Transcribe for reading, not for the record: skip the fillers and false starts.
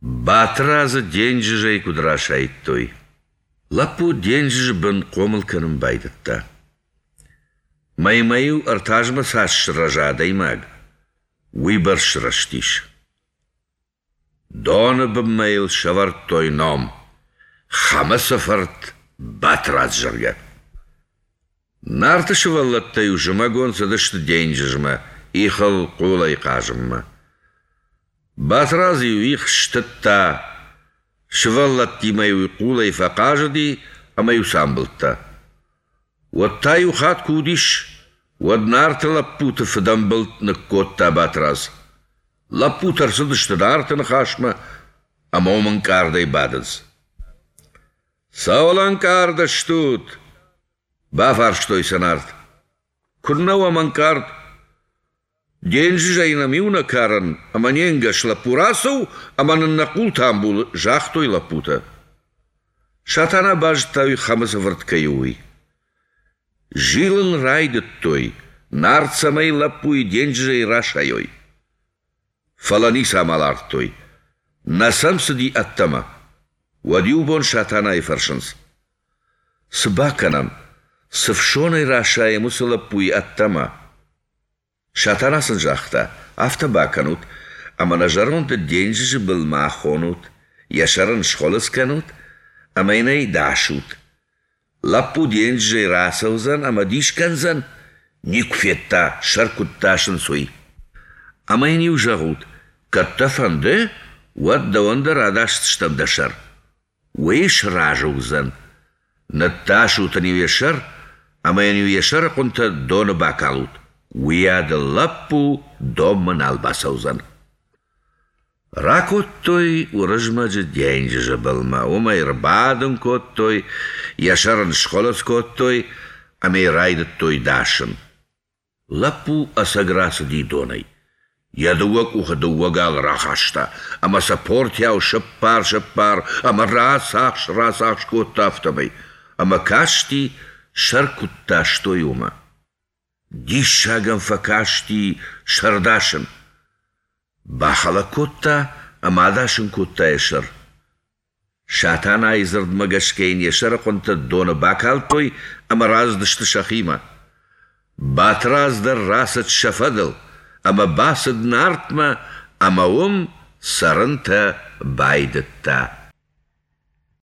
Батразы денжижей кудраша айттой. Лапу денжиж бін комылканым байдытта. Маймаю артажма саш шыража даймаг. Уйбар шыраштиш. Доны біммайл шаварт той ном. Хама сафарт батраз жарга. Нарты шываллаттай ужымагон садышты денжижма. Ихал кулай кажымма. Батраз их штытта. Шываллатти маю кулай фақажыди, а маю самбылтта. Уаттаю хат кудиш, уаднарты лаппуты фыдамбылтны котта батраз. Лаппутар сыдышты нартыны хашма, а момын кардай бадыз. Саулан карда штут. Бафар штой санарт. Курнава манкард. Денжи жайна миуна каран, аманенга шлапурасу, аманын накул тамбул жахтой лапута. Шатана бажтави хамаса варткаюй. Жилын райдыт той, нарцамай лапуй денжи рашайой. Фалани самаларт той. Насамсыди аттама. Вадиубон шатана и фаршанс. Сбаканам, сывшоной рашаемусы лапуй аттама. Шатанасын жақта, автобаканут, амана жаронды денжижі білма хонут, яшарын шқолысканут, амайнай дашут. Лаппу денжижі расаузан, ама дишканзан, никфетта шаркутташын сой. Амайни ужағут, каттафанды, уаддаванды радашт дашар. Уэйш ражаузан, натташутани вешар, амайни вешар қунта доны бакалут. Уяды лаппу доммын албасаузан. Ракоттой урыжмаджы денжижі білма. Умай рбадын коттой, яшарын шқолас коттой, амай райды той дашын. Лаппу асаграсы дидонай. Ядуак ухадуагал рахашта. Ама сапорт яу шыппар, ама расаш котта автомай. Ама кашти шаркутта штой ума. Дишагам факашти шардашын. Бахала котта, амадашын котта ешар. Шатана изырд магашкейн ешара конта доны бакал той, ама раздышты шахима. Батраздар расыт шафадыл, ама басыд нартма, ама сарынта байдытта.